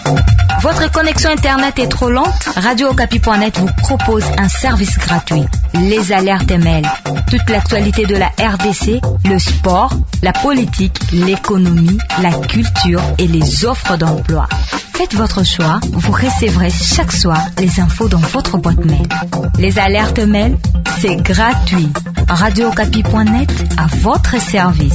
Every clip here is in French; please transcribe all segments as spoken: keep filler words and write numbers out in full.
Votre connexion Internet est trop lente? Radio Okapi point net vous propose un service gratuit. Les alertes mail. Toute l'actualité de la R D C, le sport, la politique, l'économie, la culture et les offres d'emploi. Faites votre choix, vous recevrez chaque soir les infos dans votre boîte mail. Les alertes mail, c'est gratuit. Radio Okapi point net à votre service.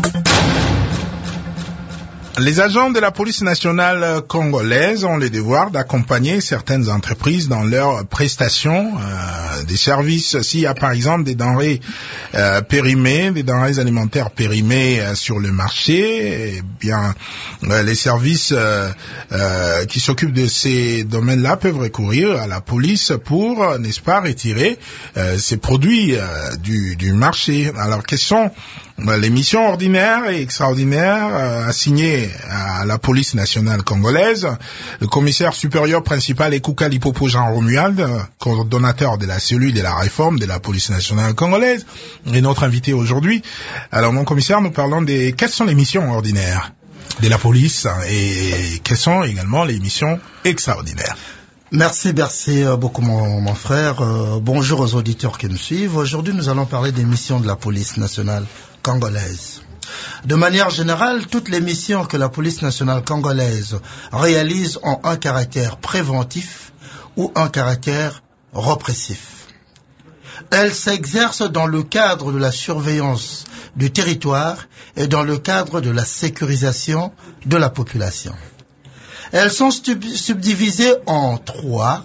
Les agents de la police nationale congolaise ont le devoir d'accompagner certaines entreprises dans leurs prestations euh, des services. S'il y a par exemple des denrées euh, périmées, des denrées alimentaires périmées euh, sur le marché, eh bien euh, les services euh, euh, qui s'occupent de ces domaines-là peuvent recourir à la police pour, n'est-ce pas, retirer euh, ces produits euh, du, du marché. Alors, quelles sont les missions ordinaires et extraordinaires euh, assignées à la police nationale congolaise? Le commissaire supérieur principal est Kouka Lipopo Jean Romuald, coordonnateur de la cellule de la réforme de la police nationale congolaise, est notre invité aujourd'hui. Alors, mon commissaire, nous parlons des quelles sont les missions ordinaires de la police et quelles sont également les missions extraordinaires. Merci, merci beaucoup mon, mon frère. Euh, bonjour aux auditeurs qui nous suivent. Aujourd'hui, nous allons parler des missions de la police nationale congolaise. De manière générale, toutes les missions que la police nationale congolaise réalise ont un caractère préventif ou un caractère répressif. Elles s'exercent dans le cadre de la surveillance du territoire et dans le cadre de la sécurisation de la population. Elles sont subdivisées en trois.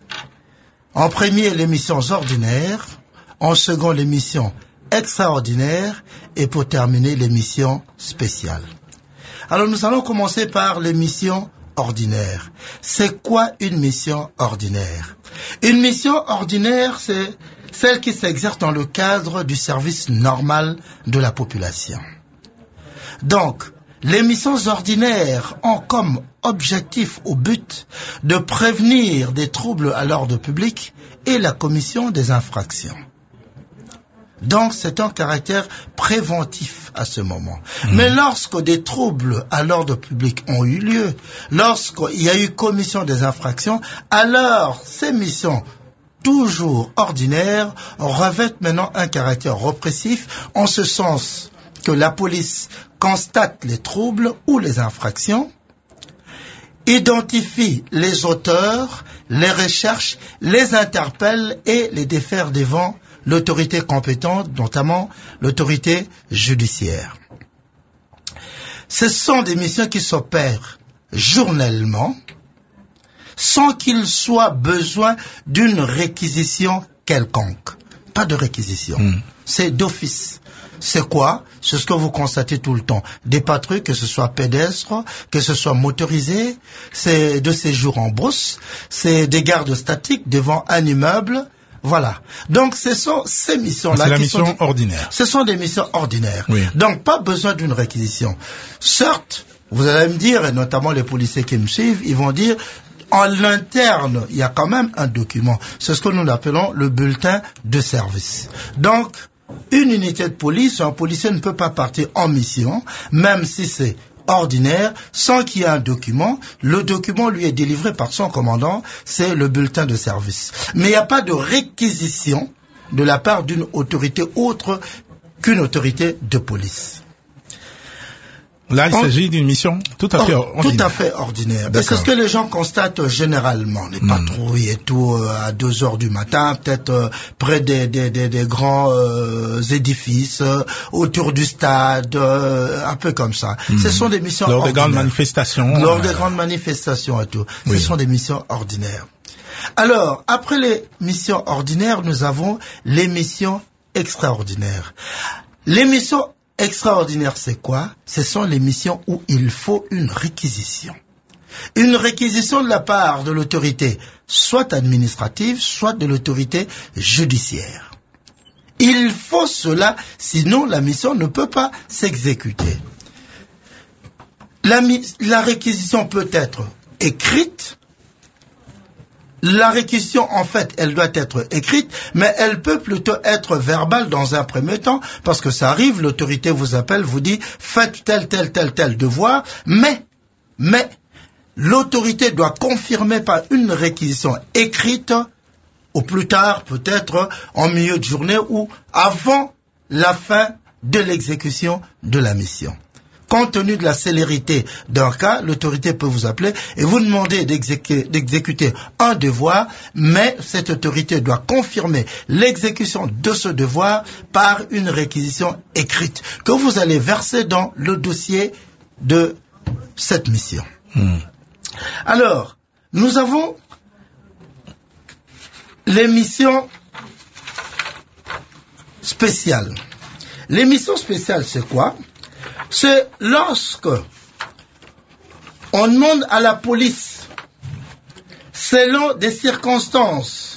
En premier, les missions ordinaires. En second, les missions extraordinaires. Et pour terminer, les missions spéciales. Alors, nous allons commencer par les missions ordinaires. C'est quoi une mission ordinaire? Une mission ordinaire, c'est celle qui s'exerce dans le cadre du service normal de la population. Donc, les missions ordinaires ont comme objectif ou but de prévenir des troubles à l'ordre public et la commission des infractions. Donc, c'est un caractère préventif à ce moment. Mmh. Mais lorsque des troubles à l'ordre public ont eu lieu, lorsqu'il y a eu commission des infractions, alors ces missions toujours ordinaires revêtent maintenant un caractère répressif en ce sens que la police constate les troubles ou les infractions, identifie les auteurs, les recherche, les interpelle et les défère devant l'autorité compétente, notamment l'autorité judiciaire. Ce sont des missions qui s'opèrent journellement, sans qu'il soit besoin d'une réquisition quelconque. Pas de réquisition. Mmh. C'est d'office. C'est quoi? C'est ce que vous constatez tout le temps. Des patrouilles, que ce soit pédestres, que ce soit motorisés, c'est de séjour en brousse, c'est des gardes statiques devant un immeuble. Voilà. Donc, ce sont ces missions-là. C'est la qui mission sont des, ordinaire. Ce sont des missions ordinaires. Oui. Donc, pas besoin d'une réquisition. Certes, vous allez me dire, et notamment les policiers qui me suivent, ils vont dire, en l'interne, il y a quand même un document. C'est ce que nous appelons le bulletin de service. Donc, une unité de police, un policier ne peut pas partir en mission, même si c'est ordinaire, sans qu'il y ait un document. Le document lui est délivré par son commandant, c'est le bulletin de service. Mais il n'y a pas de réquisition de la part d'une autorité autre qu'une autorité de police. Là, il On... s'agit d'une mission tout à fait ordinaire. Tout à fait ordinaire. Et c'est ce que les gens constatent généralement. Les patrouilles et tout, euh, à deux heures du matin, peut-être euh, près des, des, des, des grands euh, édifices, euh, autour du stade, euh, un peu comme ça. Mmh. Ce sont des missions Lors ordinaires. des grandes manifestations. Lors euh... des grandes manifestations et tout. Oui. Ce sont des missions ordinaires. Alors, après les missions ordinaires, nous avons les missions extraordinaires. Les missions extraordinaire, c'est quoi? Ce sont les missions où il faut une réquisition. Une réquisition de la part de l'autorité, soit administrative, soit de l'autorité judiciaire. Il faut cela, sinon la mission ne peut pas s'exécuter. La, la réquisition peut être écrite. La réquisition, en fait, elle doit être écrite, mais elle peut plutôt être verbale dans un premier temps, parce que ça arrive, l'autorité vous appelle, vous dit, faites tel, tel, tel, tel devoir, mais, mais, l'autorité doit confirmer par une réquisition écrite, au plus tard peut-être en milieu de journée ou avant la fin de l'exécution de la mission. Compte tenu de la célérité d'un cas, l'autorité peut vous appeler et vous demander d'exécuter, d'exécuter un devoir, mais cette autorité doit confirmer l'exécution de ce devoir par une réquisition écrite que vous allez verser dans le dossier de cette mission. Mmh. Alors, nous avons les missions spéciales. Les missions spéciales, c'est quoi? C'est lorsque on demande à la police, selon des circonstances,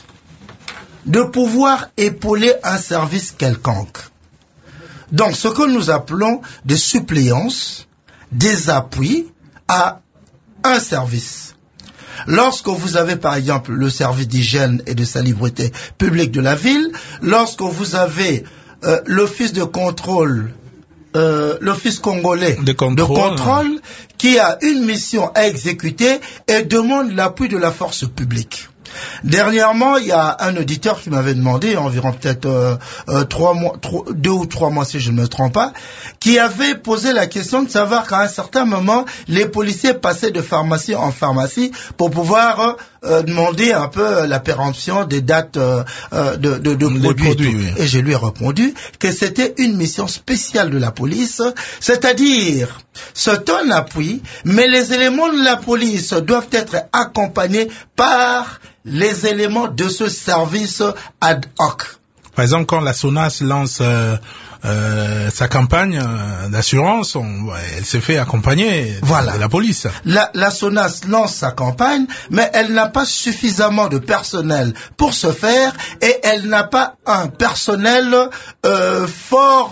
de pouvoir épauler un service quelconque. Donc, ce que nous appelons des suppléances, des appuis à un service. Lorsque vous avez, par exemple, le service d'hygiène et de salubrité publique de la ville, lorsque vous avez euh, l'office de contrôle Euh, l'Office congolais de contrôle, de contrôle qui a une mission à exécuter et demande l'appui de la force publique. Dernièrement, il y a un auditeur qui m'avait demandé, environ peut-être euh, euh, trois mois, trois, deux ou trois mois si je ne me trompe pas, qui avait posé la question de savoir qu'à un certain moment, les policiers passaient de pharmacie en pharmacie pour pouvoir euh, demander un peu la péremption des dates euh, de, de, de produits. produits et, oui. et je lui ai répondu que c'était une mission spéciale de la police, c'est-à-dire c'est un appui, mais les éléments de la police doivent être accompagnés par les éléments de ce service ad hoc. Par exemple, quand la SONAS lance euh, euh, sa campagne euh, d'assurance, on, elle se fait accompagner voilà. de la police. La, la SONAS lance sa campagne, mais elle n'a pas suffisamment de personnel pour ce faire, et elle n'a pas un personnel euh, fort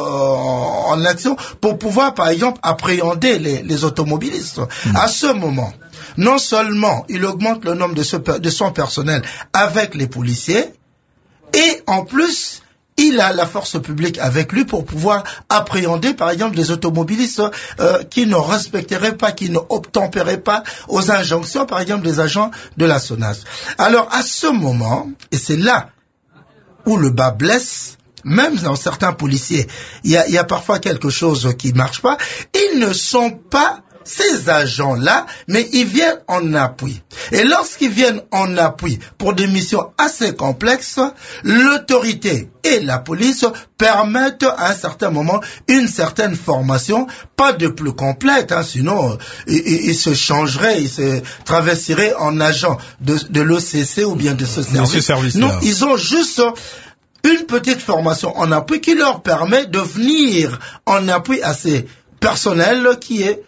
euh, en action pour pouvoir, par exemple, appréhender les, les automobilistes. Mmh. À ce moment, non seulement il augmente le nombre de, ce, de son personnel avec les policiers, et en plus, il a la force publique avec lui pour pouvoir appréhender, par exemple, des automobilistes euh, qui ne respecteraient pas, qui ne obtempéraient pas aux injonctions, par exemple, des agents de la SONAS. Alors, à ce moment, et c'est là où le bas blesse, même dans certains policiers, il y a, il y a parfois quelque chose qui marche pas, ils ne sont pas ces agents-là, mais ils viennent en appui. Et lorsqu'ils viennent en appui pour des missions assez complexes, l'autorité et la police permettent à un certain moment une certaine formation, pas de plus complète, hein, sinon ils, ils se changeraient, ils se travestiraient en agents de, de l'O C C ou bien de ce service. Ce service non, ils ont juste une petite formation en appui qui leur permet de venir en appui à ces personnels qui est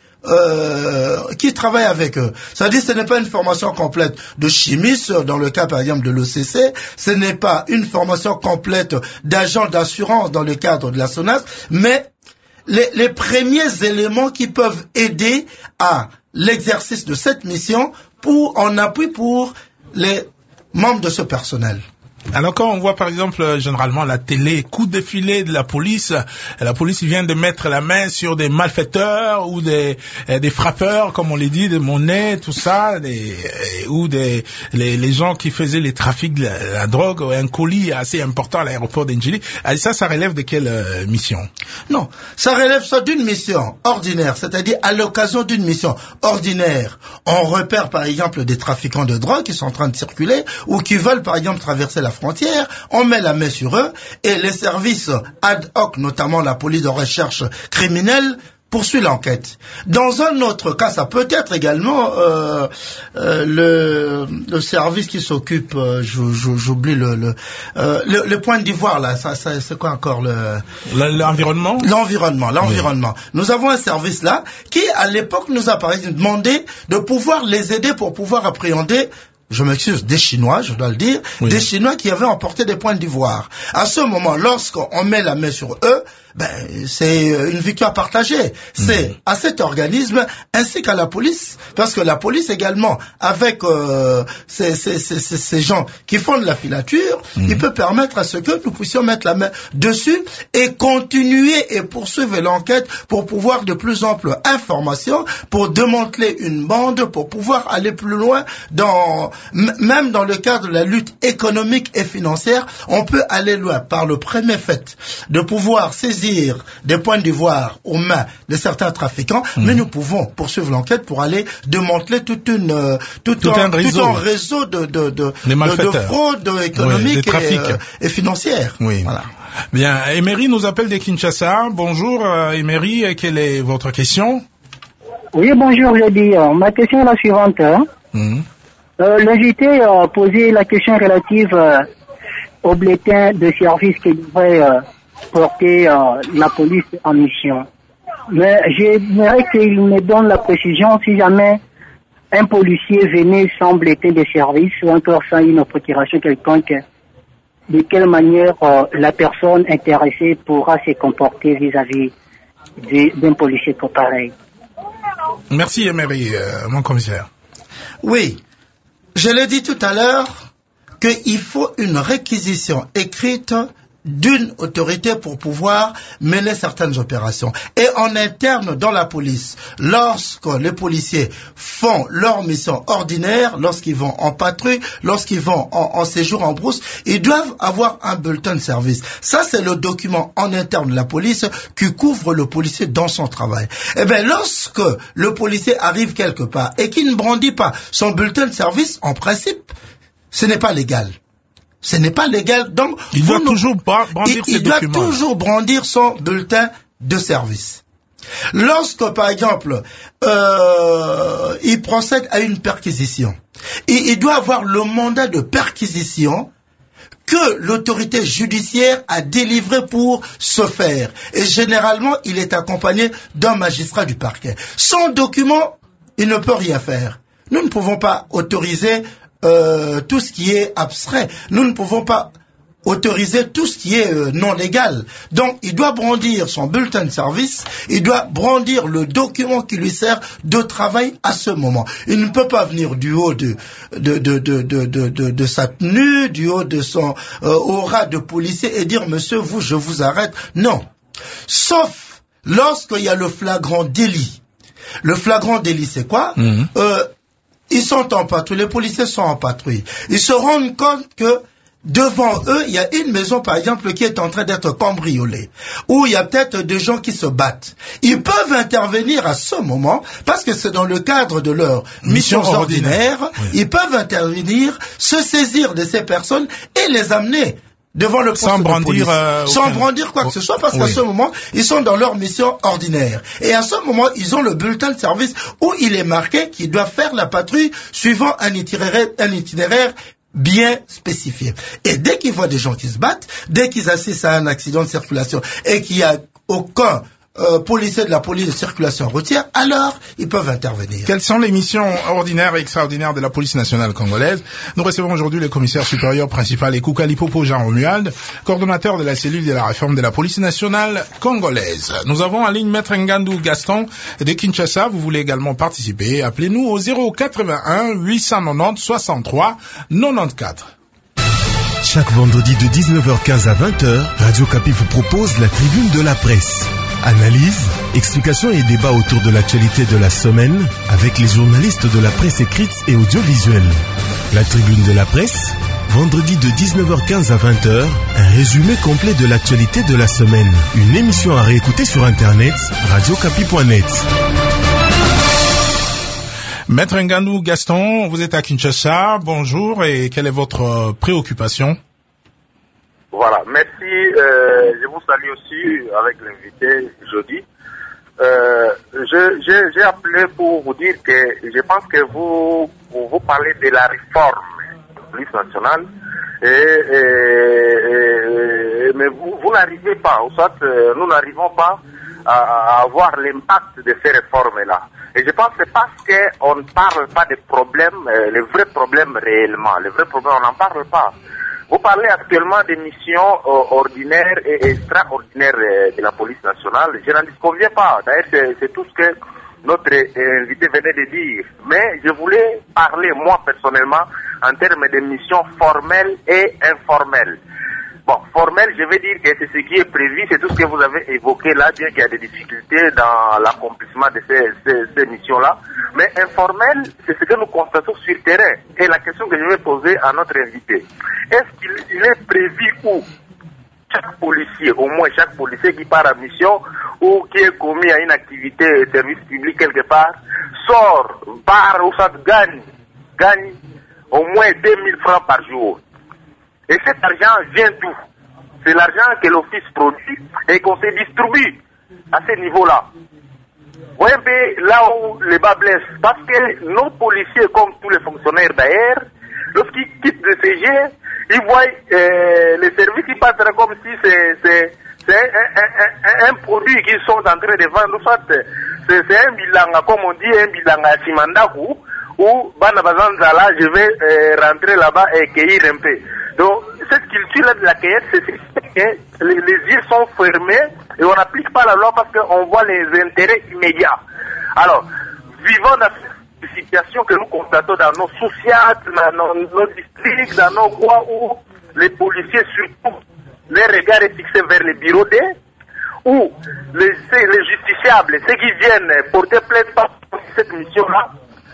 Euh, qui travaillent avec eux. C'est-à-dire, ce n'est pas une formation complète de chimiste, dans le cas, par exemple, de l'O C C, ce n'est pas une formation complète d'agent d'assurance dans le cadre de la SONAS, mais les, les premiers éléments qui peuvent aider à l'exercice de cette mission pour, en appui pour les membres de ce personnel. Alors quand on voit par exemple généralement la télé, coup de filet de la police, la police vient de mettre la main sur des malfaiteurs ou des des frappeurs comme on les dit, des monnaies, tout ça, des, ou des les, les gens qui faisaient les trafics de la, la drogue, un colis assez important à l'aéroport d'Engili. Ça, ça relève de quelle euh, mission? Non, ça relève ça d'une mission ordinaire, c'est-à-dire à l'occasion d'une mission ordinaire, on repère par exemple des trafiquants de drogue qui sont en train de circuler ou qui veulent par exemple traverser la frontière, on met la main sur eux et les services ad hoc, notamment la police de recherche criminelle, poursuit l'enquête. Dans un autre cas, ça peut être également euh, euh, le, le service qui s'occupe, euh, j'oublie le le, euh, le le point d'ivoire là, ça, ça c'est quoi encore le l'environnement l'environnement l'environnement. Oui. Nous avons un service là qui à l'époque nous a par exemple demandé de pouvoir les aider pour pouvoir appréhender, je m'excuse, des Chinois, je dois le dire, oui. des Chinois qui avaient emporté des points d'ivoire. À ce moment, lorsqu'on met la main sur eux, ben, c'est une victoire partagée. C'est mmh. à cet organisme ainsi qu'à la police, parce que la police également, avec euh, ces, ces, ces, ces gens qui font de la filature, mmh. il peut permettre à ce que nous puissions mettre la main dessus et continuer et poursuivre l'enquête pour pouvoir de plus amples informations, pour démanteler une bande, pour pouvoir aller plus loin dans, même dans le cadre de la lutte économique et financière, on peut aller loin par le premier fait de pouvoir saisir des points d'ivoire aux mains de certains trafiquants, mmh. mais nous pouvons poursuivre l'enquête pour aller démanteler toute une, euh, tout, tout, un, un réseau. tout un réseau de, de, de, de, de fraude économique oui, et, euh, et financière. Oui. Voilà. Bien, Emery nous appelle de Kinshasa. Bonjour euh, Emery, quelle est votre question? Oui, bonjour, je dis. Euh, ma question est la suivante. Hein. Mmh. Euh, L'invité a posé la question relative euh, au bulletin de service qui devrait euh, porter euh, la police en mission. Mais j'aimerais qu'il me donne la précision si jamais un policier venait sans bulletin de service ou encore sans une procuration quelconque, de quelle manière euh, la personne intéressée pourra se comporter vis-à-vis d'un policier pareil. Merci Emery, euh, mon commissaire. Oui, je l'ai dit tout à l'heure qu'il faut une réquisition écrite d'une autorité pour pouvoir mener certaines opérations. Et en interne dans la police, lorsque les policiers font leur mission ordinaire, lorsqu'ils vont en patrouille, lorsqu'ils vont en, en séjour en brousse, ils doivent avoir un bulletin de service. Ça, c'est le document en interne de la police qui couvre le policier dans son travail. Eh bien, lorsque le policier arrive quelque part et qu'il ne brandit pas son bulletin de service, en principe, ce n'est pas légal. Ce n'est pas légal, donc il doit nous, toujours brandir il, ses il doit toujours brandir son bulletin de service. Lorsque, par exemple, euh, il procède à une perquisition, il, il doit avoir le mandat de perquisition que l'autorité judiciaire a délivré pour ce faire. Et généralement, il est accompagné d'un magistrat du parquet. Sans document, il ne peut rien faire. Nous ne pouvons pas autoriser Euh, tout ce qui est abstrait. Nous ne pouvons pas autoriser tout ce qui est euh, non légal. Donc, il doit brandir son bulletin de service, il doit brandir le document qui lui sert de travail à ce moment. Il ne peut pas venir du haut de, de, de, de, de, de, de, de sa tenue, du haut de son euh, aura de policier et dire, monsieur, vous, je vous arrête. Non. Sauf lorsqu'il y a le flagrant délit. Le flagrant délit, c'est quoi? Mmh. euh, Ils sont en patrouille, les policiers sont en patrouille. Ils se rendent compte que devant eux, il y a une maison, par exemple, qui est en train d'être cambriolée, où il y a peut-être des gens qui se battent. Ils peuvent intervenir à ce moment, parce que c'est dans le cadre de leur mission, mission ordinaire, ordinaire. Oui. Ils peuvent intervenir, se saisir de ces personnes et les amener devant le poste sans de brandir, police, euh, sans aucun... brandir quoi que ce soit, parce oui. qu'à ce moment, ils sont dans leur mission ordinaire. Et à ce moment, ils ont le bulletin de service où il est marqué qu'ils doivent faire la patrouille suivant un itinéraire, un itinéraire bien spécifié. Et dès qu'ils voient des gens qui se battent, dès qu'ils assistent à un accident de circulation et qu'il n'y a aucun Euh, policiers de la police de circulation routière, alors ils peuvent intervenir. Quelles sont les missions ordinaires et extraordinaires de la police nationale congolaise? Nous recevons aujourd'hui le commissaire supérieur principal Ekouka Lipopo Jean Romuald, coordonnateur de la cellule de la réforme de la police nationale congolaise. Nous avons en ligne Maître Ngandou Gaston de Kinshasa. Vous voulez également participer? Appelez-nous au zéro quatre-vingt-un huit cent quatre-vingt-dix soixante-trois quatre-vingt-quatorze. Chaque vendredi de dix-neuf heures quinze à vingt heures, Radio Kapi vous propose la tribune de la presse. Analyse, explications et débats autour de l'actualité de la semaine avec les journalistes de la presse écrite et audiovisuelle. La tribune de la presse, vendredi de dix-neuf heures quinze à vingt heures, un résumé complet de l'actualité de la semaine. Une émission à réécouter sur internet, radio kapi point net. Maître Ngandou Gaston, vous êtes à Kinshasa. Bonjour, et quelle est votre préoccupation? Voilà, merci. Euh, je vous salue aussi avec l'invité jeudi. Euh, je, j'ai appelé pour vous dire que je pense que vous, vous, vous parlez de la réforme de la police nationale, et, et, et, mais vous, vous n'arrivez pas, ou soit euh, nous n'arrivons pas à, à avoir l'impact de ces réformes-là. Et je pense que c'est parce qu'on ne parle pas des problèmes, euh, les vrais problèmes réellement. Les vrais problèmes, on n'en parle pas. Vous parlez actuellement des missions euh, ordinaires et extraordinaires euh, de la police nationale. Je n'en disconviens pas. D'ailleurs, c'est, c'est tout ce que notre euh, invité venait de dire. Mais je voulais parler, moi, personnellement, en termes de missions formelles et informelles. Bon, formel, je vais dire que c'est ce qui est prévu, c'est tout ce que vous avez évoqué là, bien qu'il y a des difficultés dans l'accomplissement de ces, ces, ces missions-là. Mais informel, c'est ce que nous constatons sur le terrain. Et la question que je vais poser à notre invité, est-ce qu'il il est prévu où chaque policier, au moins chaque policier qui part en mission ou qui est commis à une activité de service public quelque part, sort, part ou ça gagne, gagne au moins deux mille francs par jour. Et cet argent vient d'où? C'est l'argent que l'office produit et qu'on se distribue à ce niveau-là. Vous voyez un peu là où les bas blessent. Parce que nos policiers, comme tous les fonctionnaires d'ailleurs, lorsqu'ils quittent le C G, ils voient euh, les services qui passent comme si c'est, c'est, c'est un, un, un, un produit qu'ils sont en train de vendre. En fait, c'est, c'est un bilanga, comme on dit, un bilanga simandaku, où Bana Bazanzala, je vais euh, rentrer là-bas et cueillir un peu. Donc, cette culture-là de la cueillette, c'est que les, les yeux sont fermés et on n'applique pas la loi parce qu'on voit les intérêts immédiats. Alors, vivant dans cette situation que nous constatons dans nos sociétés, dans nos, nos districts, dans nos coins où les policiers, surtout, les regards est fixé vers les bureaux D, où les, les justiciables, ceux qui viennent porter plainte par cette mission-là,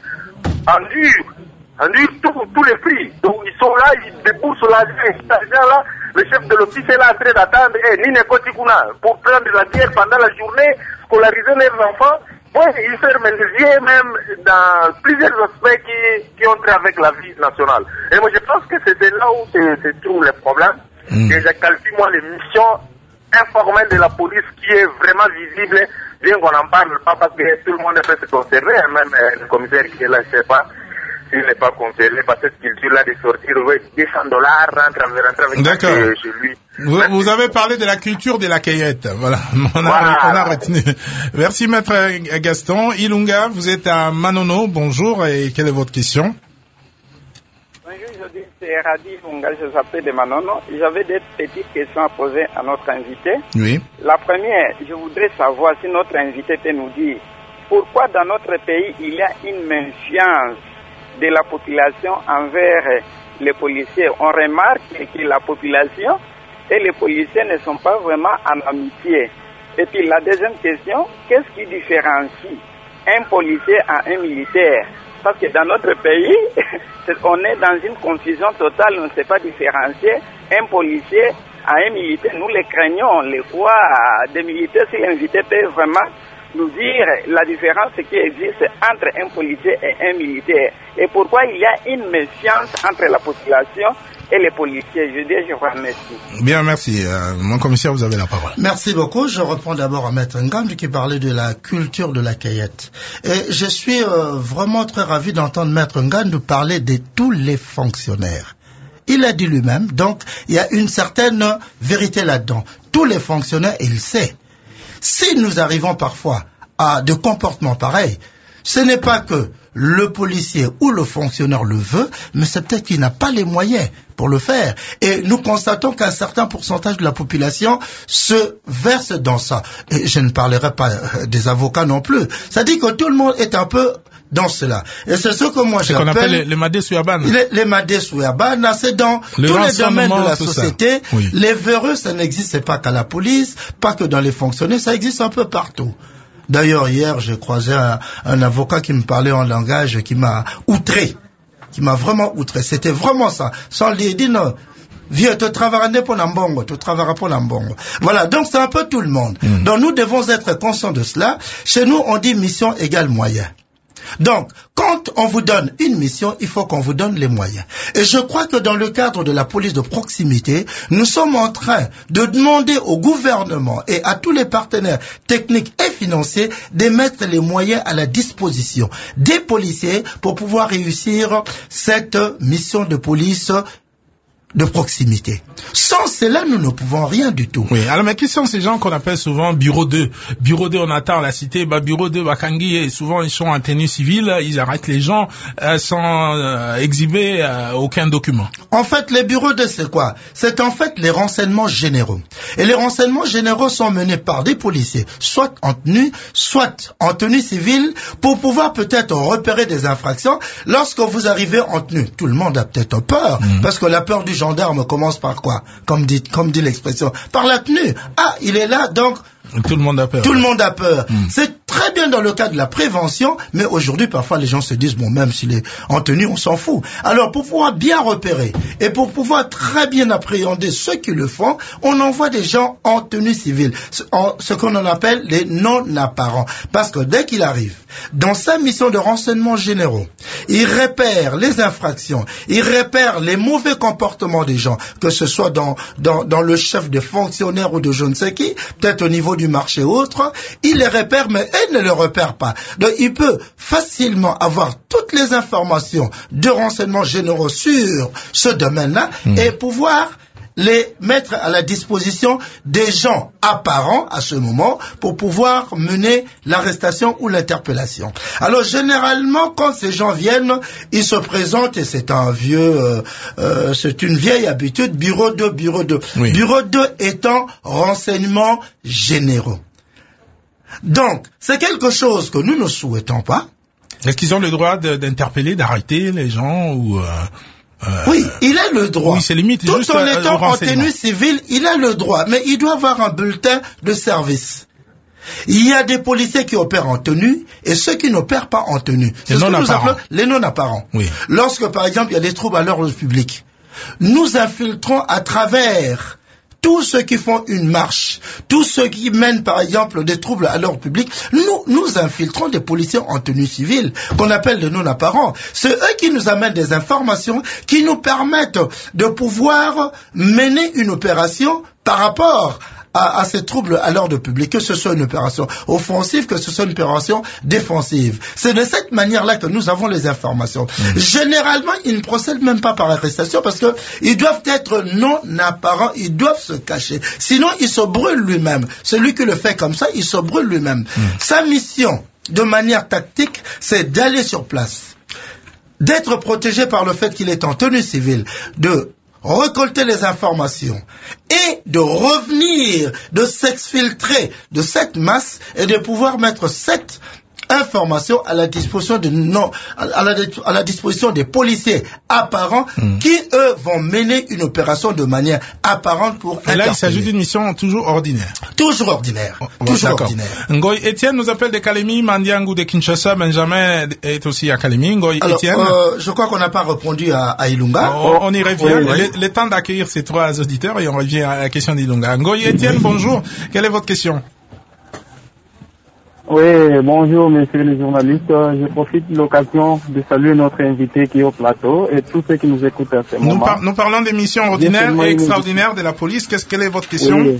endurent endurent tous les prix. Donc ils sont là, ils déboursent l'argent là. Le chef de l'office est là en train d'attendre, eh, ni Nekotikuna, pour prendre la bière pendant la journée, scolariser les enfants. Ouais, ils ferment les yeux même dans plusieurs aspects qui, qui ont trait avec la vie nationale. Et moi je pense que c'est là où se trouve le problème. Mmh. Et je qualifie moi les missions informelles de la police qui est vraiment visible, bien qu'on n'en parle pas parce que tout le monde peut se concerner, même euh, le commissaire qui est là, je ne sais pas. S'il n'est pas concerné par cette culture-là de sortir ouais, deux cents dollars, rentre, rentre avec D'accord. chez lui. Vous, vous avez parlé de la culture de la cueillette. Voilà, on a, voilà. on a retenu. Merci, maître Gaston. Ilunga, vous êtes à Manono. Bonjour, et quelle est votre question? Bonjour, je dis c'est Radi Ilunga, je s'appelle de Manono. J'avais des petites questions à poser à notre invité. Oui. La première, je voudrais savoir si notre invité peut nous dire pourquoi dans notre pays il y a une méfiance de la population envers les policiers. On remarque que la population et les policiers ne sont pas vraiment en amitié. Et puis la deuxième question, qu'est-ce qui différencie un policier à un militaire? Parce que dans notre pays, on est dans une confusion totale, on ne sait pas différencier un policier à un militaire. Nous les craignons, les quoi des militaires, si l'invité peut vraiment nous dire la différence qui existe entre un policier et un militaire et pourquoi il y a une méfiance entre la population et les policiers. Je dis, je vous remercie. Bien, merci. Euh, mon commissaire, vous avez la parole. Merci beaucoup. Je reprends d'abord à Maître Ngam qui parlait de la culture de la cueillette. Et je suis euh, vraiment très ravi d'entendre Maître Ngam nous parler de tous les fonctionnaires. Il a dit lui-même, donc il y a une certaine vérité là-dedans. Tous les fonctionnaires, il sait. Si nous arrivons parfois à des comportements pareils, ce n'est pas que le policier ou le fonctionnaire le veut, mais c'est peut-être qu'il n'a pas les moyens pour le faire. Et nous constatons qu'un certain pourcentage de la population se verse dans ça. Et je ne parlerai pas des avocats non plus. Ça dit que tout le monde est un peu dans cela. Et c'est ce que moi j'appelle... C'est qu'on appelle les, les Madé Souabana. Les, les Madé Souabana, c'est dans le tous les domaines de la société. Oui. Les véreux, ça n'existe pas qu'à la police, pas que dans les fonctionnaires, ça existe un peu partout. D'ailleurs, hier, j'ai croisé un, un avocat qui me parlait en langage qui m'a outré. Qui m'a vraiment outré. C'était vraiment ça. Sans lui dire, non, viens, tu travailleras pour l'ambongo, tu travailleras pour l'ambongo. Voilà, donc c'est un peu tout le monde. Mmh. Donc nous devons être conscients de cela. Chez nous, on dit mission égale moyen. Donc, quand on vous donne une mission, il faut qu'on vous donne les moyens. Et je crois que dans le cadre de la police de proximité, nous sommes en train de demander au gouvernement et à tous les partenaires techniques et financiers de mettre les moyens à la disposition des policiers pour pouvoir réussir cette mission de police de proximité. Sans cela, nous ne pouvons rien du tout. Oui, alors mais qui sont ces gens qu'on appelle souvent bureau deux? Bureau deux, on attend la cité, bah, bureau deux, Bakangi, et souvent ils sont en tenue civile, ils arrêtent les gens euh, sans euh, exhiber euh, aucun document. En fait, les bureaux deux, c'est quoi? C'est en fait les renseignements généraux. Et les renseignements généraux sont menés par des policiers, soit en tenue, soit en tenue civile, pour pouvoir peut-être repérer des infractions. Lorsque vous arrivez en tenue, tout le monde a peut-être peur, mmh. parce que la peur du gendarme commence par quoi? Comme dit, comme dit l'expression, par la tenue. Ah, il est là, donc tout le monde a peur. Tout le monde a peur. Mmh. C'est très bien dans le cas de la prévention, mais aujourd'hui, parfois, les gens se disent, bon, même s'il est en tenue, on s'en fout. Alors, pour pouvoir bien repérer et pour pouvoir très bien appréhender ceux qui le font, on envoie des gens en tenue civile, ce qu'on en appelle les non-apparents. Parce que dès qu'il arrive, dans sa mission de renseignement généraux, il repère les infractions, il repère les mauvais comportements des gens, que ce soit dans, dans, dans le chef de fonctionnaire ou de je ne sais qui, peut-être au niveau du marché ou autre, il les repère, mais elle ne les repère pas. Donc, il peut facilement avoir toutes les informations de renseignements généraux sur ce domaine-là mmh. et pouvoir les mettre à la disposition des gens apparents à ce moment pour pouvoir mener l'arrestation ou l'interpellation. Alors généralement quand ces gens viennent, ils se présentent et c'est un vieux, euh, euh, c'est une vieille habitude, bureau deux, bureau deux. Oui. Bureau deux étant renseignements généraux. Donc c'est quelque chose que nous ne souhaitons pas. Est-ce qu'ils ont le droit de, d'interpeller, d'arrêter les gens ou... Euh... Euh, oui, il a le droit. Oui, c'est limite. Tout juste en étant en tenue civile, il a le droit, mais il doit avoir un bulletin de service. Il y a des policiers qui opèrent en tenue et ceux qui n'opèrent pas en tenue. C'est ce que nous appelons les non-apparents. Oui. Lorsque, par exemple, il y a des troubles à l'ordre public, nous infiltrons à travers tous ceux qui font une marche, tous ceux qui mènent, par exemple, des troubles à l'ordre public, nous, nous infiltrons des policiers en tenue civile, qu'on appelle les non-apparents. C'est eux qui nous amènent des informations qui nous permettent de pouvoir mener une opération par rapport à, à ces troubles à l'ordre public, que ce soit une opération offensive, que ce soit une opération défensive. C'est de cette manière-là que nous avons les informations. Mmh. Généralement, ils ne procèdent même pas par arrestation parce que ils doivent être non apparents, ils doivent se cacher. Sinon, il se brûle lui-même. Celui qui le fait comme ça, il se brûle lui-même. Mmh. Sa mission, de manière tactique, c'est d'aller sur place, d'être protégé par le fait qu'il est en tenue civile, de récolter les informations et de revenir, de s'exfiltrer de cette masse et de pouvoir mettre cette information à la disposition de non, à la, à la disposition des policiers apparents mmh. qui eux vont mener une opération de manière apparente pour interpeller. Et là, il s'agit d'une mission toujours ordinaire. Toujours ordinaire. Oh, toujours d'accord. ordinaire. Ngoy Étienne nous appelle de Kalemi, Mandiangou de Kinshasa, Benjamin est aussi à Kalemi. Ngoy Alors, Étienne. Euh, je crois qu'on n'a pas répondu à, à Ilunga. On, on y revient. Oui, oui. Le, le temps d'accueillir ces trois auditeurs et on revient à la question d'Ilunga. Ngoy Étienne, oui. Bonjour. Quelle est votre question? Oui, bonjour messieurs les journalistes. Je profite de l'occasion de saluer notre invité qui est au plateau et tous ceux qui nous écoutent à ce nous moment. Par, nous parlons des missions ordinaires et extraordinaires de la police. Qu'est-ce quelle est votre question? Oui,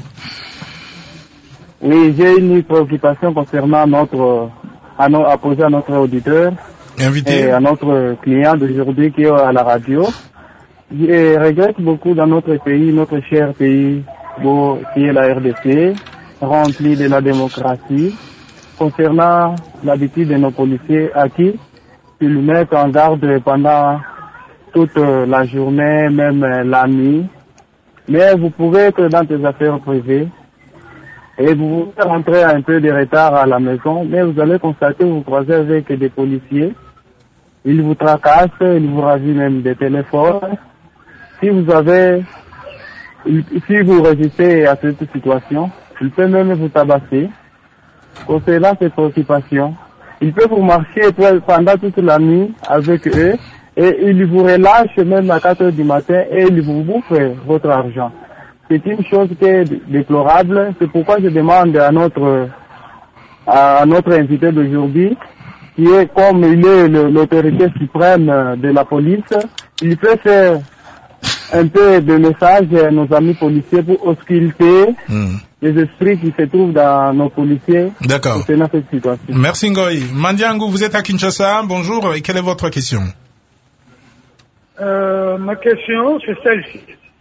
oui j'ai une préoccupation concernant notre, à, no, à poser à notre auditeur invité et à notre client d'aujourd'hui qui est à la radio. Je regrette beaucoup dans notre pays, notre cher pays, beau, qui est la R D C, rempli de la démocratie. Concernant l'habitude de nos policiers à qui ils mettent en garde pendant toute la journée, même la nuit. Mais vous pouvez être dans des affaires privées et vous pouvez rentrer un peu de retard à la maison, mais vous allez constater, vous croisez avec des policiers, ils vous tracassent, ils vous ravissent même des téléphones. Si vous avez, si vous résistez à cette situation, ils peuvent même vous tabasser. Concernant ces préoccupations, ils peuvent vous marcher pendant toute la nuit avec eux et ils vous relâchent même à quatre heures du matin et ils vous bouffent votre argent. C'est une chose qui est déplorable. C'est pourquoi je demande à notre à notre invité d'aujourd'hui, qui est comme il est l'autorité suprême de la police, il peut faire un peu de message à nos amis policiers pour ausculter mmh. les esprits qui se trouvent dans nos policiers. D'accord. Dans cette situation. Merci Ngoy. Mandiangou, vous êtes à Kinshasa. Bonjour. Et quelle est votre question? euh, Ma question, c'est celle-ci.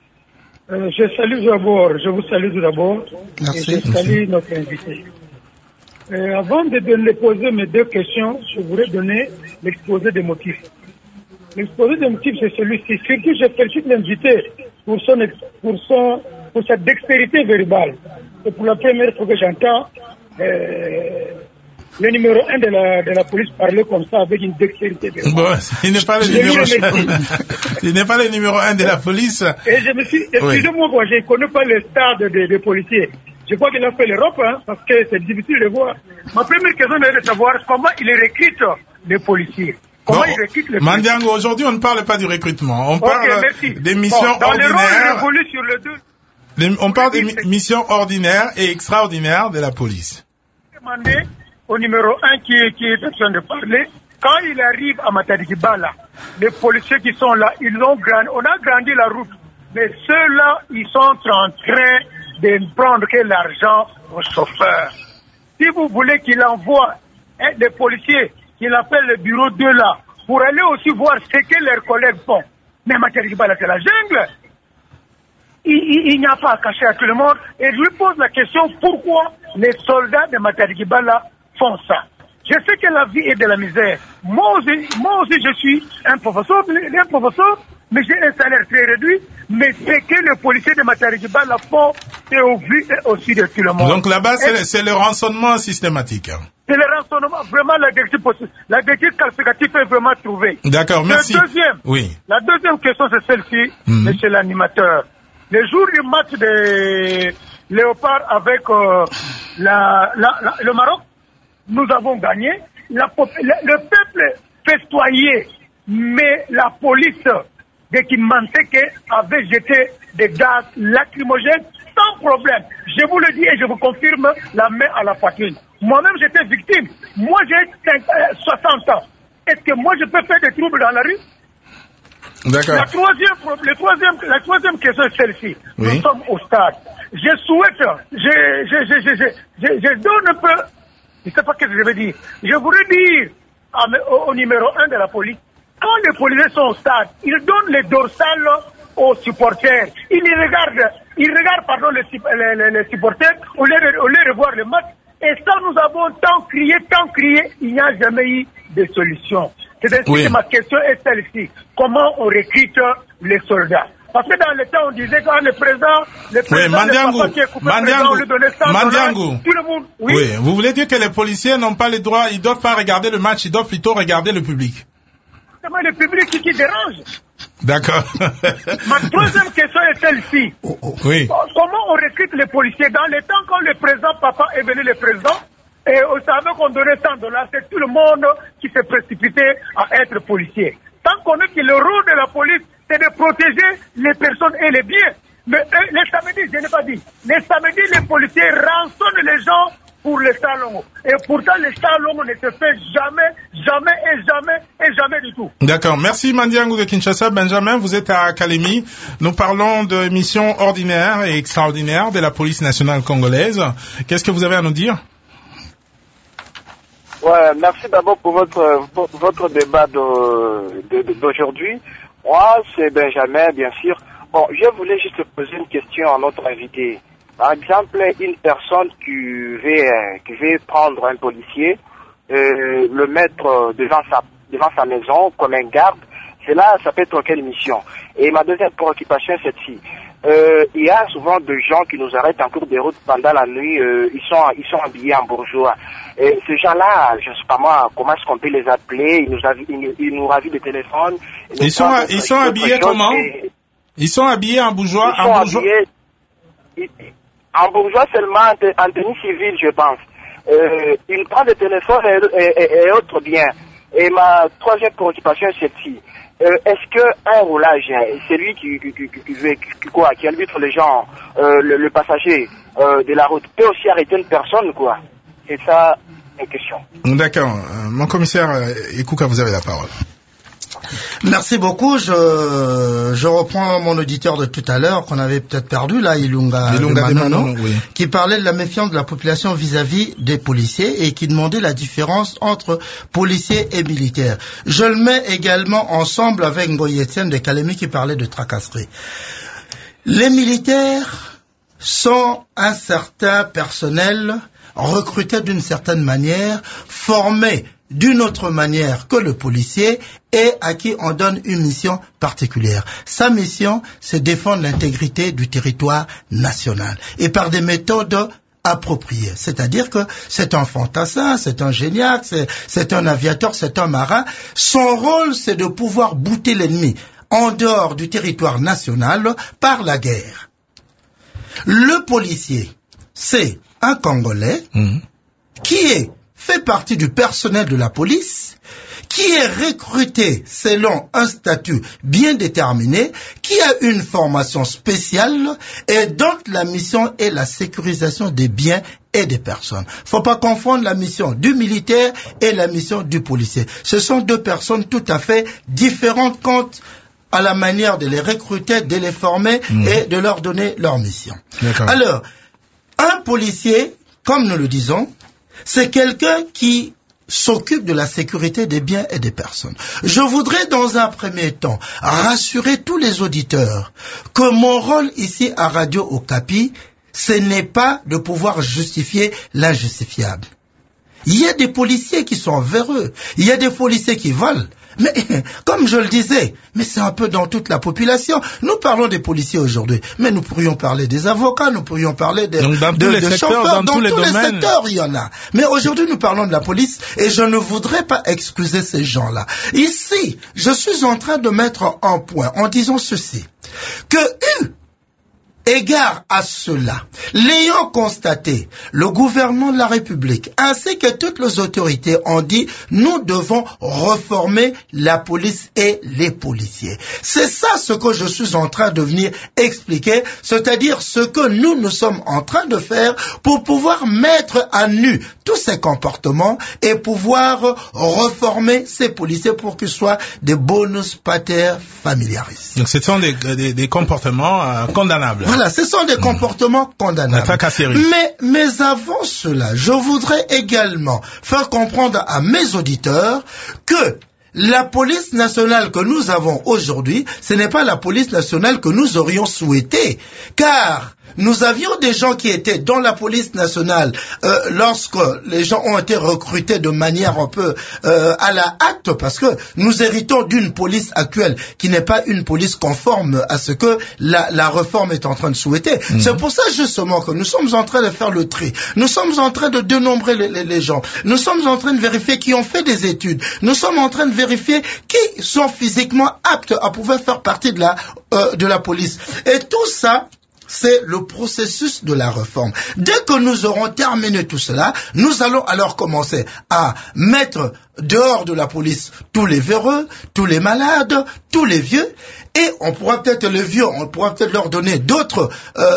Euh, je salue d'abord, je vous salue tout d'abord. Merci. Et je salue notre invité. Euh, avant de, de poser mes deux questions, je voudrais donner l'exposé des motifs. L'exposé des motifs, c'est celui-ci. Surtout, je félicite l'invité pour son, pour son, pour sa dextérité verbale. C'est pour la première fois que j'entends euh, le numéro un de la, de la police parler comme ça avec une dextérité verbale. Bon, il n'est pas le numéro il n'est pas le numéro un de la police. Et je me suis, excusez-moi, oui. Je ne connais pas le stade des de policiers. Je crois qu'il a fait l'Europe, hein, parce que c'est difficile de voir. Ma première question est de savoir comment il recrute les policiers. Comment bon, il recrute les policiers. Mandiango, aujourd'hui, on ne parle pas du recrutement. On okay, parle merci. des missions bon, dans ordinaires. Les rôles, sur le deux. Les, on parle des mi missions ordinaires et extraordinaires de la police. Je vais demander au numéro un qui, qui est en train de parler, quand il arrive à Matadikibala, les policiers qui sont là, ils ont grandi, on a grandi la route, mais ceux-là, ils sont en train de prendre que l'argent au chauffeur. Si vous voulez qu'il envoie hein, des policiers, qu'il appelle le bureau deux là, pour aller aussi voir ce que leurs collègues font. Mais Matadikibala, c'est la jungle. Il, il, il n'y a pas à cacher à tout le monde. Et je lui pose la question, pourquoi les soldats de Matadikibala font ça? Je sais que la vie est de la misère. Moi aussi, moi aussi je suis un professeur, un professeur, mais j'ai un salaire très réduit. Mais c'est que les policiers de Matadikibala font, c'est au vu aussi de tout le monde. Donc là-bas, c'est le rançonnement systématique. C'est le rançonnement, vraiment la directive, la directive qualificative est vraiment trouvée. D'accord, merci. La deuxième, oui. La deuxième question, c'est celle-ci, mmh. Monsieur l'animateur. Le jour du match de Léopard avec euh, la, la, la, le Maroc, nous avons gagné. La, le, le peuple festoyait, mais la police de Kimanteke avait jeté des gaz lacrymogènes sans problème. Je vous le dis et je vous confirme, la main à la poitrine. Moi-même, j'étais victime. Moi, j'ai soixante ans. Est-ce que moi, je peux faire des troubles dans la rue? D'accord. La troisième, le troisième, la troisième question est celle-ci. Oui. Nous sommes au stade. Je souhaite, je, je, je, je, je, je donne un peu, je ne sais pas ce que je vais dire. Je voudrais dire à, au, au numéro un de la police, quand les policiers sont au stade, ils donnent les dorsales aux supporters. Ils regardent, ils regardent, pardon, les, les, les, les supporters au lieu, de, au lieu de voir le match. Et ça, nous avons tant crié, tant crié, il n'y a jamais eu de solution. C'est ainsi oui. que ma question est celle-ci. Comment on recrute les soldats? Parce que dans le temps, on disait que le président, le président, oui, Mandiango, le papa qui est coupé, Mandiango, président, on lui donnait cent Mandiango. Tout le monde, oui. oui. Vous voulez dire que les policiers n'ont pas le droit, ils doivent pas regarder le match, ils doivent plutôt regarder le public. C'est le public qui, qui dérange. D'accord. Ma troisième question est celle-ci. Oui. Comment on recrute les policiers? Dans le temps, quand le président papa est venu, le président, et on savait qu'on donnait cent dollars, c'est tout le monde qui s'est précipité à être policier. Tant qu'on est que le rôle de la police, c'est de protéger les personnes et les biens. Mais euh, les samedis, je n'ai pas dit, les samedis, les policiers rançonnent les gens pour les salons. Et pourtant, les salons ne se fait jamais, jamais et jamais et jamais du tout. D'accord. Merci Mandiango de Kinshasa. Benjamin, vous êtes à Kalemi. Nous parlons de missions ordinaires et extraordinaires de la police nationale congolaise. Qu'est-ce que vous avez à nous dire? Ouais, merci d'abord pour votre pour votre débat d'aujourd'hui. Moi, c'est Benjamin, bien sûr. Bon, je voulais juste poser une question à notre invité. Par exemple, une personne qui veut qui veut prendre un policier, euh, le mettre devant sa devant sa maison comme un garde, c'est là, ça peut être quelle mission. Et ma deuxième préoccupation, c'est celle-ci. Euh, il y a souvent des gens qui nous arrêtent en cours de route pendant la nuit, euh, ils sont ils sont habillés en bourgeois. Et ces gens-là, je sais pas moi, comment est-ce qu'on peut les appeler? Ils nous avient, ils, ils nous ravissent des téléphones. Ils, ils sont ils sont habillés comment? Et, ils sont habillés en bourgeois. Ils sont en bourgeois. habillés ils, en bourgeois seulement en tenue civile, je pense. Euh, ils prennent des téléphones et, et, et, et autres biens. Et ma troisième préoccupation, c'est celle-ci. Euh, est-ce que un roulage, c'est lui qui qui, qui, qui, qui, quoi, qui arbitre les gens, euh, le, le passager euh, de la route, peut aussi arrêter une personne, quoi? C'est ça la question. D'accord. Euh, mon commissaire Ekouka, vous avez la parole. Merci beaucoup. Je, je reprends mon auditeur de tout à l'heure qu'on avait peut-être perdu, là, Ilunga, Ilunga de Manono, oui. Qui parlait de la méfiance de la population vis-à-vis des policiers et qui demandait la différence entre policiers et militaires. Je le mets également ensemble avec Ngoy Etienne de Kalemi qui parlait de tracasserie. Les militaires sont un certain personnel recruté d'une certaine manière, formé d'une autre manière que le policier et à qui on donne une mission particulière. Sa mission, c'est défendre l'intégrité du territoire national et par des méthodes appropriées. C'est-à-dire que c'est un fantassin, c'est un géniaque, c'est, c'est un aviateur, c'est un marin. Son rôle, c'est de pouvoir bouter l'ennemi en dehors du territoire national par la guerre. Le policier, c'est un Congolais mmh. qui est fait partie du personnel de la police, qui est recruté selon un statut bien déterminé, qui a une formation spéciale et dont la mission est la sécurisation des biens et des personnes. Faut pas confondre la mission du militaire et la mission du policier. Ce sont deux personnes tout à fait différentes quant à la manière de les recruter, de les former mmh. et de leur donner leur mission. D'accord. Alors, un policier, comme nous le disons, c'est quelqu'un qui s'occupe de la sécurité des biens et des personnes. Je voudrais dans un premier temps rassurer tous les auditeurs que mon rôle ici à Radio Okapi, ce n'est pas de pouvoir justifier l'injustifiable. Il y a des policiers qui sont véreux, il y a des policiers qui volent. Mais, comme je le disais, mais c'est un peu dans toute la population. Nous parlons des policiers aujourd'hui, mais nous pourrions parler des avocats, nous pourrions parler des, Donc dans de, tous les de secteurs, chauffeurs, dans, dans tous les, tous les domaines. secteurs, il y en a. Mais aujourd'hui, nous parlons de la police et je ne voudrais pas excuser ces gens-là. Ici, je suis en train de mettre un point en disant ceci, que eu égard à cela, l'ayant constaté, le gouvernement de la République ainsi que toutes les autorités ont dit nous devons reformer la police et les policiers. C'est ça ce que je suis en train de venir expliquer, c'est-à-dire ce que nous nous sommes en train de faire pour pouvoir mettre à nu tous ces comportements et pouvoir reformer ces policiers pour qu'ils soient des bonus pater familiaris. Donc ce sont des, des, des comportements euh, condamnables. Voilà, ce sont des comportements condamnables. Mais, mais avant cela, je voudrais également faire comprendre à mes auditeurs que la police nationale que nous avons aujourd'hui, ce n'est pas la police nationale que nous aurions souhaité, car nous avions des gens qui étaient dans la police nationale euh, lorsque les gens ont été recrutés de manière un peu euh, à la hâte, parce que nous héritons d'une police actuelle qui n'est pas une police conforme à ce que la, la réforme est en train de souhaiter. Mmh. C'est pour ça justement que nous sommes en train de faire le tri. Nous sommes en train de dénombrer les, les, les gens. Nous sommes en train de vérifier qui ont fait des études. Nous sommes en train de vérifier qui sont physiquement aptes à pouvoir faire partie de la, euh, de la police. Et tout ça, c'est le processus de la réforme. Dès que nous aurons terminé tout cela, nous allons alors commencer à mettre dehors de la police tous les véreux, tous les malades, tous les vieux, et on pourra peut-être les vieux, on pourra peut-être leur donner d'autres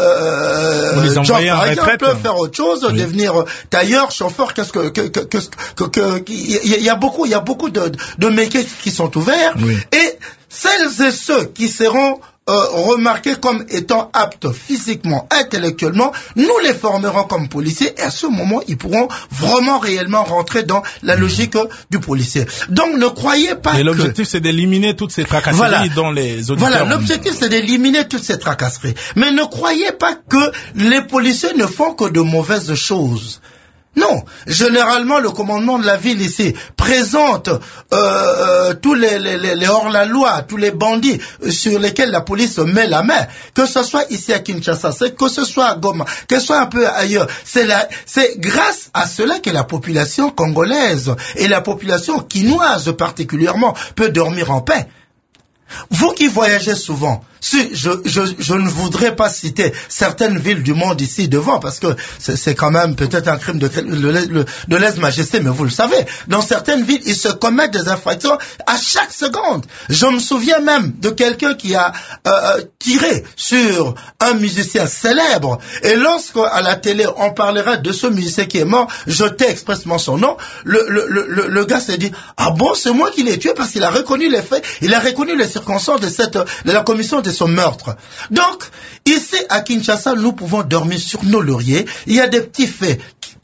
euh, jobs, par exemple, faire autre chose, oui. devenir tailleur, chauffeur, qu'est-ce que, que, que, que, que, que il y a beaucoup, il y a beaucoup de, de métiers qui sont ouverts, oui. et celles et ceux qui seront Euh, remarqués comme étant aptes physiquement, intellectuellement, nous les formerons comme policiers et à ce moment, ils pourront vraiment réellement rentrer dans la logique du policier. Donc, ne croyez pas que... Et l'objectif, c'est d'éliminer toutes ces tracasseries voilà. dont les auditeurs... Voilà, l'objectif, c'est d'éliminer toutes ces tracasseries. Mais ne croyez pas que les policiers ne font que de mauvaises choses. Non, généralement le commandement de la ville ici présente euh, euh, tous les, les, les hors-la-loi, tous les bandits sur lesquels la police met la main, que ce soit ici à Kinshasa, que ce soit à Goma, que ce soit un peu ailleurs. C'est, la, c'est grâce à cela que la population congolaise et la population quinoise particulièrement peut dormir en paix. Vous qui voyagez souvent, si je, je, je ne voudrais pas citer certaines villes du monde ici devant, parce que c'est, c'est quand même peut-être un crime de, de, de lèse-majesté, mais vous le savez, dans certaines villes, ils se commettent des infractions à chaque seconde. Je me souviens même de quelqu'un qui a euh, tiré sur un musicien célèbre, et lorsque à la télé on parlera de ce musicien qui est mort, je tais expressément son nom, le, le, le, le gars s'est dit, ah bon, c'est moi qui l'ai tué, parce qu'il a reconnu les faits, il a reconnu les circonstances de cette, de la commission de son meurtre. Donc, ici à Kinshasa, nous pouvons dormir sur nos lauriers. Il y a des petits faits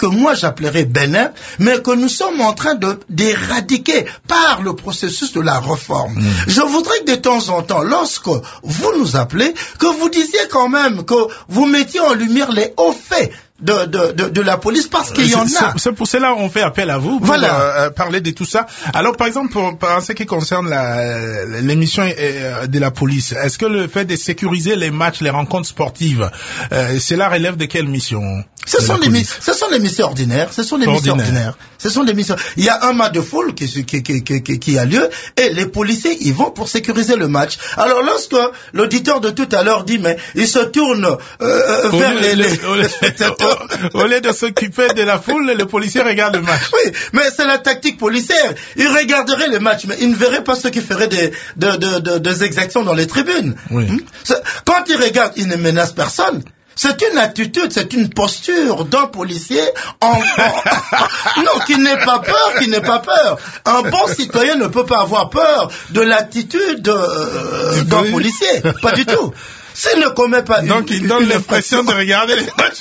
que moi j'appellerais bénin, mais que nous sommes en train de d'éradiquer par le processus de la réforme. Mmh. Je voudrais que de temps en temps, lorsque vous nous appelez, que vous disiez quand même que vous mettiez en lumière les hauts faits De, de, de, de la police, parce qu'il y en a. C'est pour cela qu'on fait appel à vous pour voilà. euh, parler de tout ça. Alors, par exemple, pour, pour, en ce qui concerne la, l'émission euh, de la police, est-ce que le fait de sécuriser les matchs, les rencontres sportives, euh, cela relève de quelle mission? Ce sont, les, ce sont les missions ordinaires. Ce sont les missions ordinaires. Ce sont les missions. Il y a un match de foule qui, qui, qui, qui, qui a lieu et les policiers y vont pour sécuriser le match. Alors, lorsque l'auditeur de tout à l'heure dit, mais il se tourne euh, vers les, les, les spectateurs. Au lieu de s'occuper de la foule, le policier regarde le match. Oui, mais c'est la tactique policière. Il regarderait le match, mais il ne verrait pas ceux qui feraient des, de, de, de, des exactions dans les tribunes. Oui. Quand il regarde, il ne menace personne. C'est une attitude, c'est une posture d'un policier en, en non, qui n'est pas peur, qui n'est pas peur. Un bon citoyen ne peut pas avoir peur de l'attitude euh, d'un policier. Pas du tout. S'il ne commet pas donc une, il donne l'impression de regarder les matchs.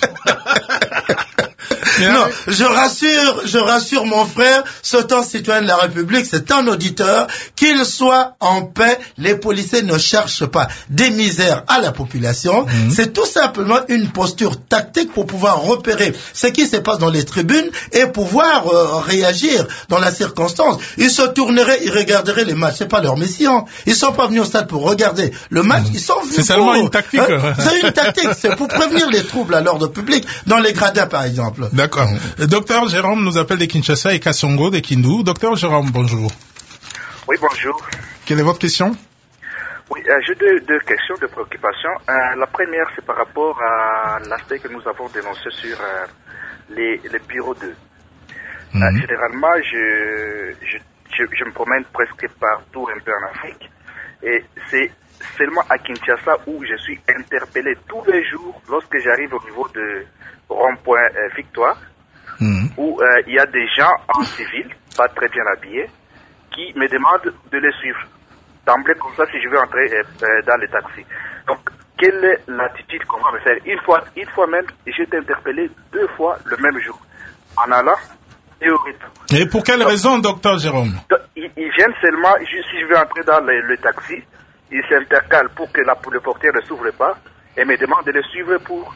Non, je rassure, je rassure mon frère, ce temps citoyen de la République, c'est un auditeur, qu'il soit en paix, les policiers ne cherchent pas des misères à la population, mmh. C'est tout simplement une posture tactique pour pouvoir repérer ce qui se passe dans les tribunes et pouvoir euh, réagir dans la circonstance. Ils se tourneraient, ils regarderaient les matchs, c'est pas leur mission. Ils sont pas venus au stade pour regarder le match, mmh. Ils sont venus c'est pour... seulement une tactique. Hein, c'est une tactique, c'est pour prévenir les troubles à l'ordre public, dans les gradins par exemple. D'accord. Le docteur Jérôme nous appelle de Kinshasa et Kassongo de Kindu. Docteur Jérôme, bonjour. Oui, bonjour. Quelle est votre question? Oui, euh, j'ai deux, deux questions de préoccupation. Euh, la première, c'est par rapport à l'aspect que nous avons dénoncé sur euh, les, les bureaux deux. Mm-hmm. Euh, généralement, je, je, je, je me promène presque partout un peu en Afrique. Et c'est seulement à Kinshasa où je suis interpellé tous les jours lorsque j'arrive au niveau de rond-point euh, Victoire, mmh. où euh, il y a des gens en civil, pas très bien habillés, qui me demandent de les suivre. D'emblée comme ça, si je veux entrer euh, euh, dans les taxis. Donc, quelle est l'attitude qu'on va me faire? Une fois, une fois même, j'ai été interpellé deux fois le même jour, en allant et au retour. Et pour quelle donc, raison, docteur Jérôme? donc, ils, ils viennent seulement, si je veux entrer dans le, le taxi, ils s'intercalent pour que la, le portier ne s'ouvre pas et me demandent de les suivre pour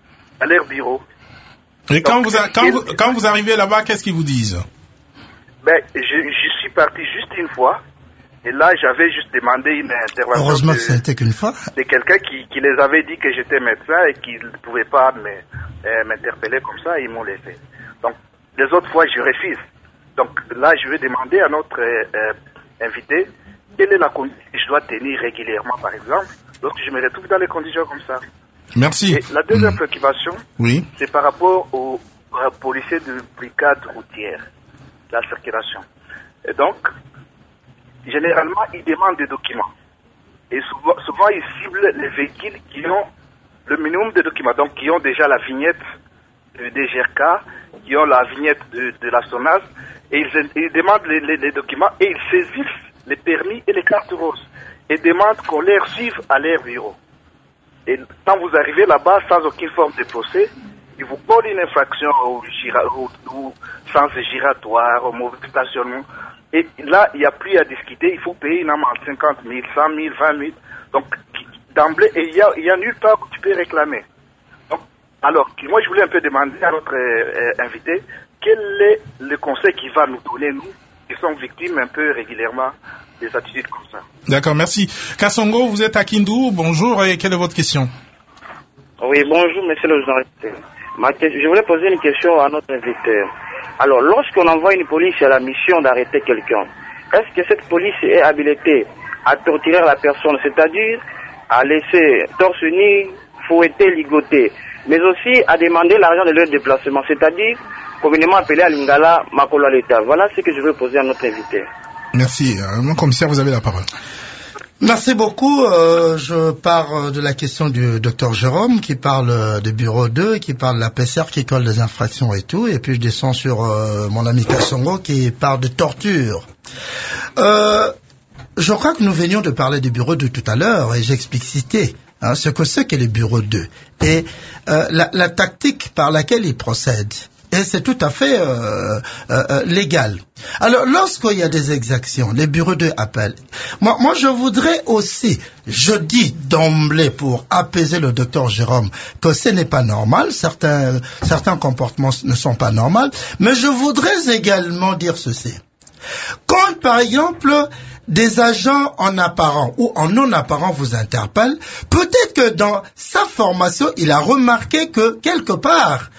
à leur bureau. Et quand, donc, vous, a, quand, ils, vous, quand vous arrivez là-bas, qu'est-ce qu'ils vous disent? Ben, je, je suis parti juste une fois, et là, j'avais juste demandé une intervention. Heureusement de, que ça n'était qu'une fois. De quelqu'un qui, qui les avait dit que j'étais médecin et qu'ils ne pouvaient pas euh, m'interpeller comme ça, et ils m'ont laissé. Donc, les autres fois, je refuse. Donc, là, je vais demander à notre euh, invité quelle est la condition que je dois tenir régulièrement, par exemple, lorsque je me retrouve dans les conditions comme ça. Merci. Et la deuxième mmh. préoccupation, oui. c'est par rapport aux, aux policiers de brigade routière, la circulation. Et donc, généralement, ils demandent des documents. Et souvent, souvent, ils ciblent les véhicules qui ont le minimum de documents, donc qui ont déjà la vignette de, des G R K, qui ont la vignette de, de la SONAS, et ils, ils demandent les, les, les documents et ils saisissent les permis et les cartes roses et demandent qu'on les suive à leur bureau. Et quand vous arrivez là-bas sans aucune forme de procès, ils vous posent une infraction au, gira, au, au sens giratoire, au mauvais stationnement. Et là, il n'y a plus à discuter, il faut payer une amende cinquante mille, cent mille, vingt mille. Donc, d'emblée, il n'y a, il y a nulle part où tu peux réclamer. Donc, alors, moi, je voulais un peu demander à notre euh, invité, quel est le conseil qu'il va nous donner, nous, qui sommes victimes un peu régulièrement des attitudes comme ça. D'accord, merci. Kassongo, vous êtes à Kindu, bonjour, et quelle est votre question? Oui, bonjour, monsieur le journaliste. Ma, je voulais poser une question à notre invité. Alors, lorsqu'on envoie une police à la mission d'arrêter quelqu'un, est-ce que cette police est habilitée à torturer la personne, c'est-à-dire à laisser torse nu, fouetter, ligoter, mais aussi à demander l'argent de leur déplacement, c'est-à-dire communément appelé à Lingala, Makolo à l'État? Voilà ce que je veux poser à notre invité. Merci. Mon commissaire, vous avez la parole. Merci beaucoup. Euh, je pars de la question du docteur Jérôme qui parle de bureau deux et qui parle de la P C R qui colle des infractions et tout. Et puis je descends sur euh, mon ami Kassongo qui parle de torture. Euh, je crois que nous venions de parler du bureau deux tout à l'heure et j'explicitais hein, ce que c'est que le bureau deux. Et euh, la, la tactique par laquelle il procède Et c'est tout à fait euh, euh, légal. Alors, lorsqu'il y a des exactions, les bureaux de appel, moi, moi je voudrais aussi, je dis d'emblée pour apaiser le docteur Jérôme, que ce n'est pas normal, certains, certains comportements ne sont pas normaux, mais je voudrais également dire ceci. Quand, par exemple, des agents en apparent ou en non apparent vous interpellent, peut-être que dans sa formation, il a remarqué que quelque part,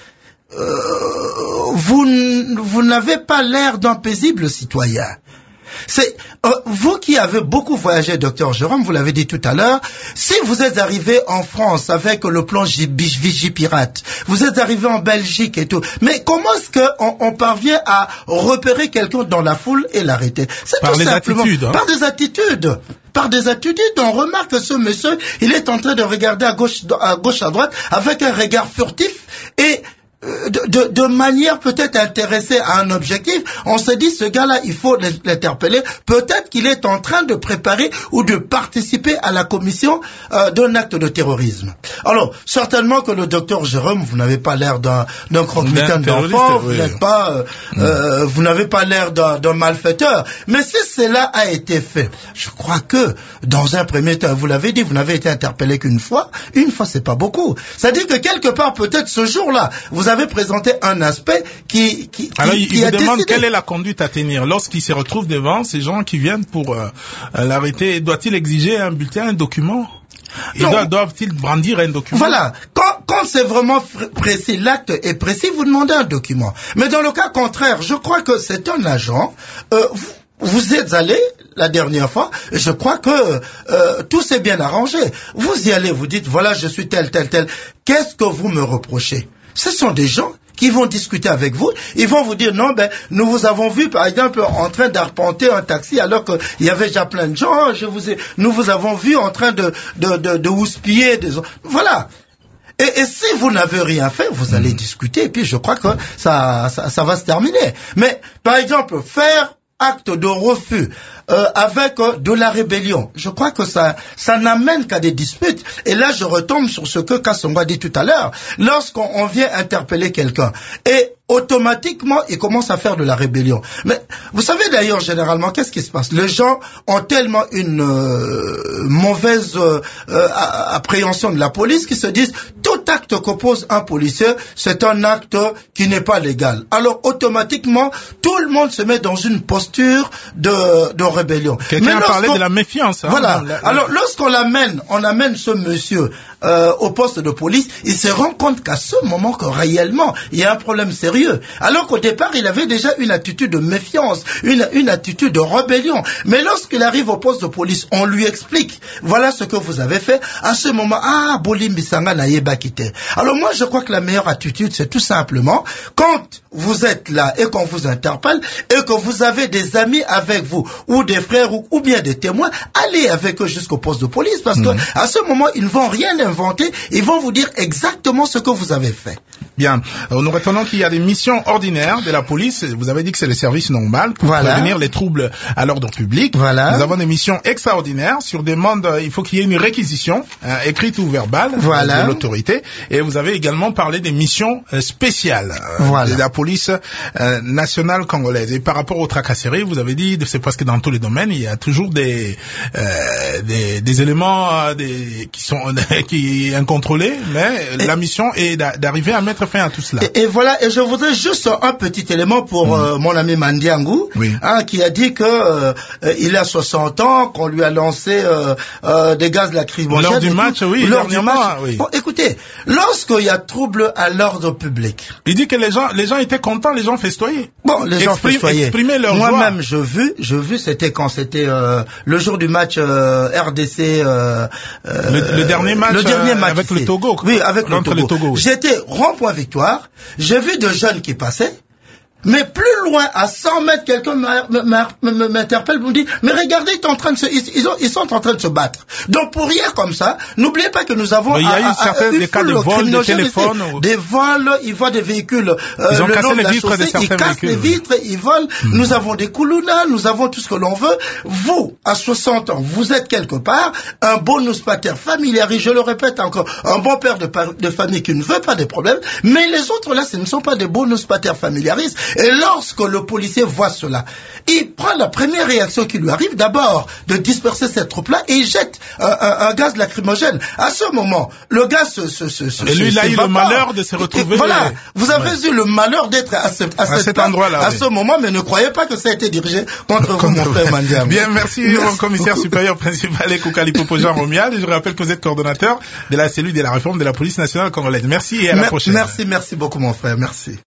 Euh, vous, vous n'avez pas l'air d'un paisible citoyen. C'est euh, vous qui avez beaucoup voyagé, docteur Jérôme, vous l'avez dit tout à l'heure, si vous êtes arrivé en France avec le plan Vigipirate, vous êtes arrivé en Belgique et tout, mais comment est-ce qu'on on parvient à repérer quelqu'un dans la foule et l'arrêter? C'est par tout les simplement attitudes, hein. par des attitudes. Par des attitudes, on remarque que ce monsieur, il est en train de regarder à gauche, à gauche, à droite, avec un regard furtif et De, de, de manière peut-être intéressée à un objectif, on se dit ce gars-là, il faut l'interpeller. Peut-être qu'il est en train de préparer ou de participer à la commission euh, d'un acte de terrorisme. Alors, certainement que le docteur Jérôme, vous n'avez pas l'air d'un d'un croque-mitaine d'enfant, oui. vous n'êtes pas, euh, mmh. euh, vous n'avez pas l'air d'un malfaiteur. Mais si cela a été fait, je crois que dans un premier temps, vous l'avez dit, vous n'avez été interpellé qu'une fois. Une fois, c'est pas beaucoup. C'est-à-dire que quelque part, peut-être ce jour-là, vous avez présenté un aspect qui, qui, qui Alors, il, qui il a vous demande décidé. quelle est la conduite à tenir lorsqu'il se retrouve devant ces gens qui viennent pour euh, l'arrêter. Doit-il exiger un bulletin, un document? Et doivent, doivent-ils brandir un document? Voilà. Quand, quand c'est vraiment précis, l'acte est précis, vous demandez un document. Mais dans le cas contraire, je crois que c'est un agent. Euh, vous, vous êtes allé la dernière fois, je crois que euh, tout s'est bien arrangé. Vous y allez, vous dites, voilà, je suis tel, tel, tel. Qu'est-ce que vous me reprochez? Ce sont des gens qui vont discuter avec vous. Ils vont vous dire, non, ben, nous vous avons vu, par exemple, en train d'arpenter un taxi alors qu'il y avait déjà plein de gens. Je vous ai, nous vous avons vu en train de, de, de, de houspiller des... Voilà. Et, et si vous n'avez rien fait, vous allez discuter et puis je crois que ça, ça, ça va se terminer. Mais, par exemple, faire acte de refus euh, avec euh, de la rébellion, je crois que ça, ça n'amène qu'à des disputes. Et là, je retombe sur ce que Kassongo a dit tout à l'heure. Lorsqu'on vient interpeller quelqu'un et automatiquement, il commence à faire de la rébellion. Mais vous savez d'ailleurs, généralement, qu'est-ce qui se passe? Les gens ont tellement une euh, mauvaise euh, euh, appréhension de la police qu'ils se disent tout acte qu'oppose un policier, c'est un acte qui n'est pas légal. Alors automatiquement, tout le monde se met dans une posture de, de rébellion. Quelqu'un a parlé de la méfiance. Hein, voilà. La, la... Alors lorsqu'on l'amène, on amène ce monsieur euh, au poste de police, il se rend compte qu'à ce moment que réellement, il y a un problème sérieux. Alors qu'au départ, il avait déjà une attitude de méfiance, une, une attitude de rébellion. Mais lorsqu'il arrive au poste de police, on lui explique, voilà ce que vous avez fait. À ce moment, ah, Bolim Bissanga Naïeba quitté. Alors moi, je crois que la meilleure attitude, c'est tout simplement, quand vous êtes là et qu'on vous interpelle, et que vous avez des amis avec vous, ou des frères, ou, ou bien des témoins, allez avec eux jusqu'au poste de police, parce que mmh. à ce moment, ils ne vont rien inventer, ils vont vous dire exactement ce que vous avez fait. Bien. Nous retenons qu'il y a des missions ordinaires de la police. Vous avez dit que c'est le service normal pour voilà. prévenir les troubles à l'ordre public. Voilà. Nous avons des missions extraordinaires. Sur demande, il faut qu'il y ait une réquisition, euh, écrite ou verbale, voilà. de l'autorité. Et vous avez également parlé des missions euh, spéciales euh, voilà. de la police euh, nationale congolaise. Et par rapport aux tracasseries, vous avez dit, c'est presque dans tous les domaines, il y a toujours des euh, des, des éléments euh, des, qui sont qui incontrôlés, mais et la mission est d'arriver à mettre fin à tout cela. Et, et voilà, et je voudrais juste un petit élément pour mmh. euh, mon ami Mandiangou, oui. hein, qui a dit que euh, il a soixante ans, qu'on lui a lancé euh, euh, des gaz lacrymogènes. Lors du match, oui. Lors du match. Oui. Bon, écoutez, lorsqu'il y a trouble à l'ordre public. Il dit que les gens, les gens étaient contents, les gens festoyaient. Bon, les gens Exprime, festoyaient. Exprimer leur Moi joie. même, je vu, je vu, c'était quand c'était euh, le jour du match euh, R D C. Euh, le, le dernier match. Le dernier match avec le Togo. Oui, avec le Togo. Le Togo oui. J'étais rond-point victoire. J'ai vu de jeunes qui passaient. Mais plus loin, à cent mètres, quelqu'un m'interpelle, me dit, mais regardez, ils sont en train de se, ils, ils, ont, ils sont en train de se battre. Donc pour hier comme ça, n'oubliez pas que nous avons... Mais il y a eu certains des cas de vol de téléphone. Ou... Des vols, ils voient des véhicules. Euh, ils ont le cassé les vitres chaussée, de certains ils cassent véhicules. les vitres, ils volent. Mmh. Nous avons des koulounas, nous avons tout ce que l'on veut. Vous, à soixante ans, vous êtes quelque part, un bonus pater familiariste, je le répète encore, un bon père de, de famille qui ne veut pas des problèmes, mais les autres là, ce ne sont pas des bonus pater familiaristes. Et lorsque le policier voit cela, il prend la première réaction qui lui arrive, d'abord de disperser cette troupe-là, et il jette un, un, un gaz lacrymogène. À ce moment, le gaz se... se, se, se et lui, il a eu le malheur de se retrouver... Et voilà, vous avez ouais. eu le malheur d'être à, ce, à, à cet endroit-là. À oui. ce moment, mais ne croyez pas que ça a été dirigé contre vous, mon frère Mandiam. Bien, merci, merci mon commissaire beaucoup. supérieur principal Koukalipopo Jean Romuald. Et je rappelle que vous êtes coordonnateur de la cellule de la réforme de la police nationale congolaise. Merci et à la Mer- prochaine. Merci, merci beaucoup, mon frère. Merci.